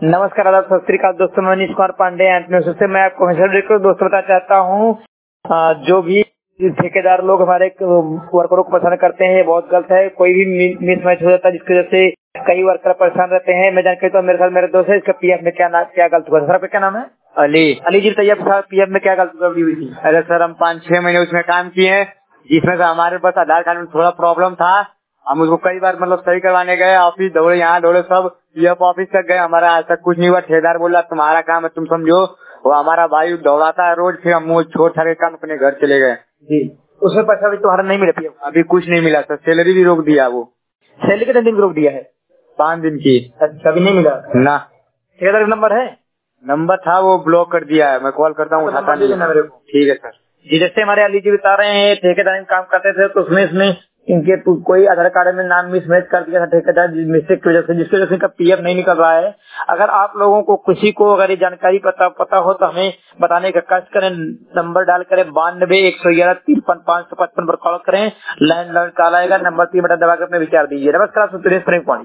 नमस्कार, आदाब, सत श्री अकाल दोस्तों। मैं मनीष कुमार पांडे एंटरनेशनल से मैं आपको हमेशा दोस्तों बताना चाहता हूँ, जो भी ठेकेदार लोग हमारे वर्करों को पसंद करते हैं ये बहुत गलत है। कोई भी मिसमैच हो जाता है जिसकी वजह से कई वर्कर परेशान रहते हैं। मैं जानकारी तो मेरे साथ मेरे दोस्त है, इसका पीएफ में क्या गलत हुआ? सर आपका क्या नाम है? अली जी, बताइए आपके पीएफ में क्या गलती हुई थी? अरे सर, हम 5-6 महीने उसमें काम किए हैं, जिसमें से हमारे पास आधार कार्ड में थोड़ा प्रॉब्लम था। हम उसको कई बार सही करवाने गए, ऑफिस दौड़े, यहाँ दौड़े, सब पीएफ ऑफिस तक गए, हमारा आज तक कुछ नहीं हुआ। ठेकेदार बोला तुम्हारा काम है, तुम समझो। वो हमारा भाई दौड़ाता है रोज, फिर हम वो छोड़ छाड़ के काम अपने घर चले गए जी। उसमें पैसा भी तुम्हारा नहीं मिला? पीएफ अभी कुछ नहीं मिला सर, सैलरी भी रोक दिया। वो सैलरी कितने दिन रोक दिया है? 5 दिन की। अच्छा, अभी नहीं मिला ना। ठेकेदार का नंबर है? नंबर था, वो ब्लॉक कर दिया है। मैं कॉल करता हूँ, उठाता नहीं है। मेरे को ठीक है सर। जी, जैसे हमारे अली जी बता रहे हैं ठेकेदार में काम करते थे तो उसमें इनके कोई आधार कार्ड में नाम मिसमैच कर दिया था ठेकेदार मिस्टेक की वजह से, जिसकी वजह से इनका पीएफ नहीं निकल रहा है। अगर आप लोगों को किसी को अगर ये जानकारी पता हो तो हमें बताने का कष्ट करें। नंबर डाल करें 92-111-53-555 पर कॉल करें। लाइन काल आएगा, नंबर 3 बटन दबाकर अपने विचार दीजिए। नमस्कार, सुरेश प्रेम।